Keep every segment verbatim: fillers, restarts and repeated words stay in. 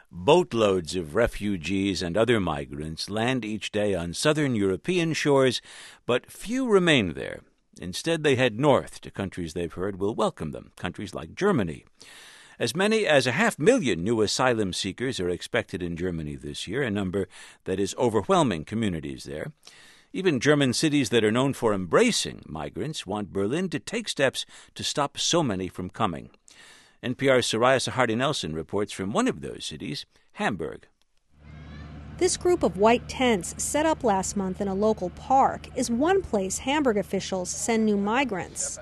Boatloads of refugees and other migrants land each day on southern European shores, but few remain there. Instead, they head north to countries they've heard will welcome them, countries like Germany. As many as a half million new asylum seekers are expected in Germany this year, a number that is overwhelming communities there. Even German cities that are known for embracing migrants want Berlin to take steps to stop so many from coming. N P R's Soraya Sarhadi-Nelson reports from one of those cities, Hamburg. This group of white tents set up last month in a local park is one place Hamburg officials send new migrants.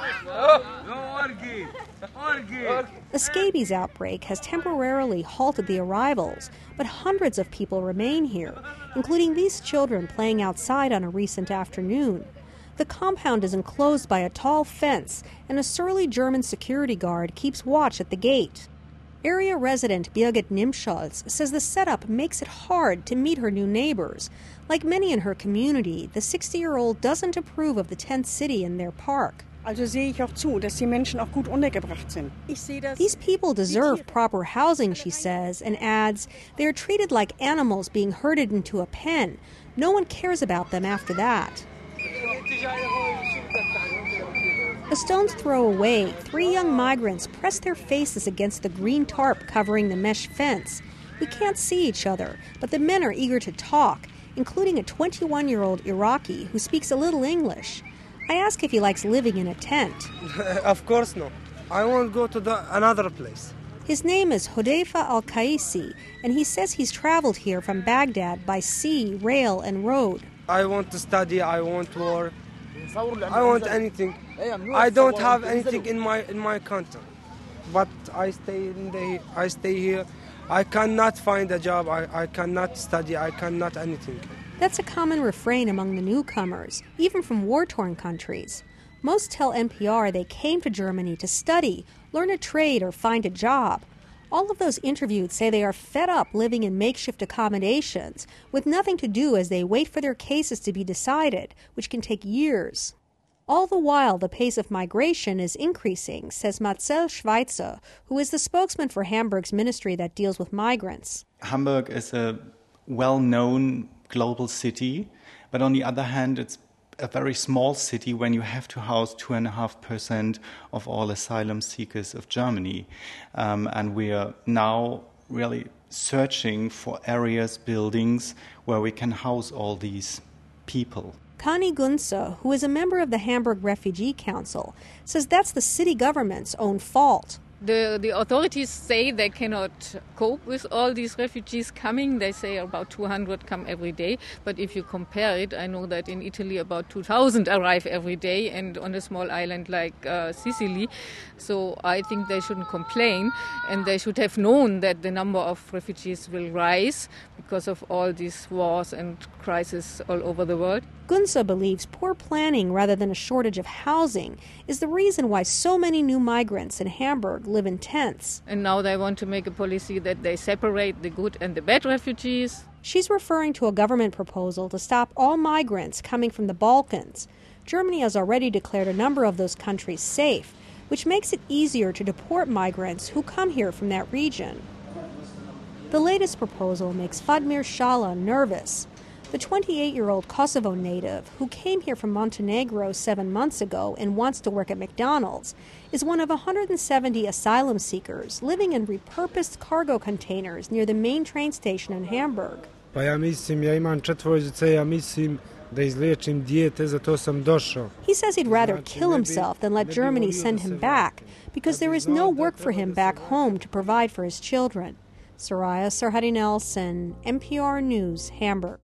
A scabies outbreak has temporarily halted the arrivals, but hundreds of people remain here, including these children playing outside on a recent afternoon. The compound is enclosed by a tall fence, and a surly German security guard keeps watch at the gate. Area resident Birgit Nimscholz says the setup makes it hard to meet her new neighbors. Like many in her community, the sixty-year-old doesn't approve of the tent city in their park. Also sehe ich auch zu, dass die Menschen auch gut untergebracht sind. These people deserve proper housing, she says, and adds, they are treated like animals being herded into a pen. No one cares about them after that. A stone's throw away, three young migrants press their faces against the green tarp covering the mesh fence. We can't see each other, but the men are eager to talk, including a twenty-one-year-old Iraqi who speaks a little English. I ask if he likes living in a tent. Of course not. I won't go to the, another place. His name is Hodeifa Al-Kaisi, and he says he's traveled here from Baghdad by sea, rail, and road. I want to study, I want to work, I want anything. I don't have anything in my in my country, but I stay in the, I stay here. I cannot find a job, I, I cannot study, I cannot anything. That's a common refrain among the newcomers, even from war-torn countries. Most tell N P R they came to Germany to study, learn a trade, or find a job. All of those interviewed say they are fed up living in makeshift accommodations, with nothing to do as they wait for their cases to be decided, which can take years. All the while, the pace of migration is increasing, says Marcel Schweitzer, who is the spokesman for Hamburg's ministry that deals with migrants. Hamburg is a well-known global city, but on the other hand, it's a very small city when you have to house two and a half percent of all asylum seekers of Germany. Um, and we are now really searching for areas, buildings, where we can house all these people. Conny Gunze, who is a member of the Hamburg Refugee Council, says that's the city government's own fault. The, the authorities say they cannot cope with all these refugees coming. They say about two hundred come every day. But if you compare it, I know that in Italy about two thousand arrive every day, and on a small island like uh, Sicily. So I think they shouldn't complain, and they should have known that the number of refugees will rise because of all these wars and crises all over the world. Gunze believes poor planning rather than a shortage of housing is the reason why so many new migrants in Hamburg live in tents. And now they want to make a policy that they separate the good and the bad refugees. She's referring to a government proposal to stop all migrants coming from the Balkans. Germany has already declared a number of those countries safe, which makes it easier to deport migrants who come here from that region. The latest proposal makes Fadmir Shala nervous. The twenty-eight-year-old Kosovo native, who came here from Montenegro seven months ago and wants to work at McDonald's, is one of one hundred seventy asylum seekers living in repurposed cargo containers near the main train station in Hamburg. Pa ja mislim, ja imam četvorice, ja mislim da izliječim dijete, zato sam došao. He says he'd rather kill himself than let Germany send him back, because there is no work for him back home to provide for his children. Soraya Sarhadi-Nelson, N P R News, Hamburg.